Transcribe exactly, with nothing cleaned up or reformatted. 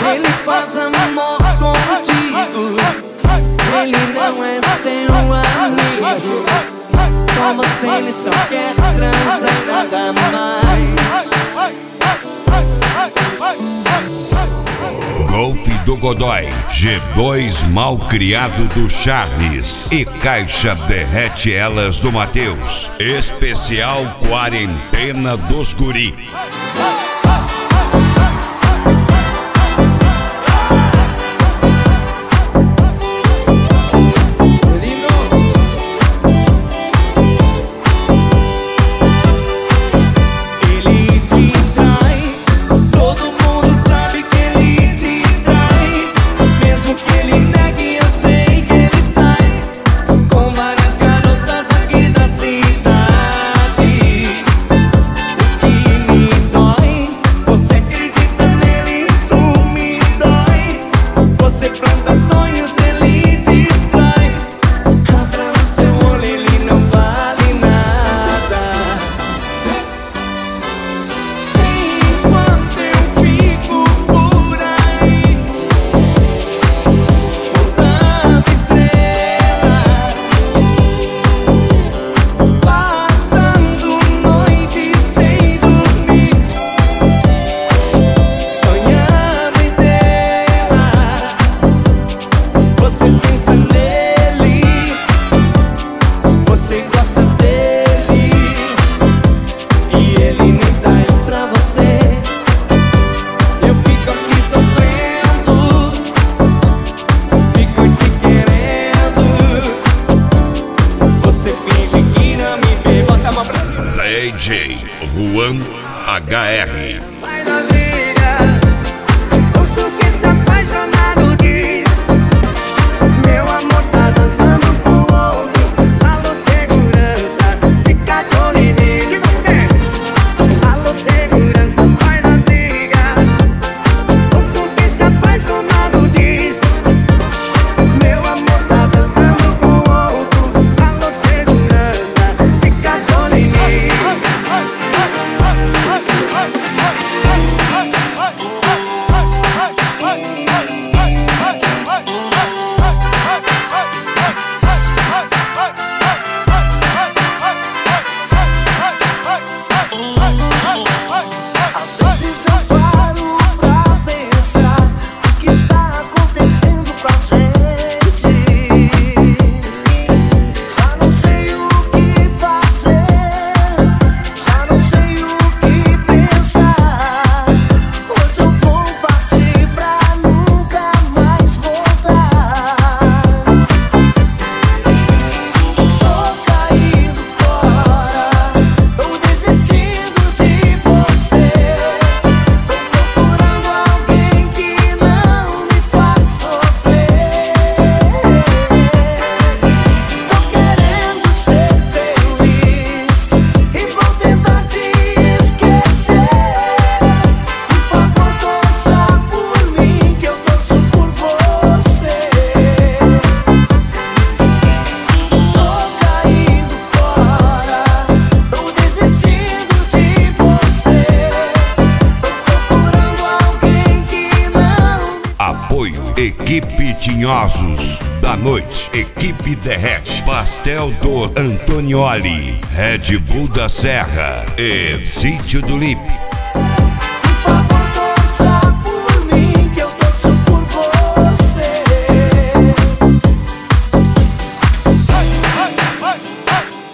Ele faz amor contigo, ele não é seu amigo. Com você ele só quer transar e nada mais. Golf do Godoy, G dois Malcriado do Charles e Caixa Derrete Elas do Matheus. Especial Quarentena dos Guri. D J Juan H R. Equipe Tinhosos da Noite, Equipe Derrete, Pastel do Antonioli, Red Bull da Serra e Sítio do Lipe.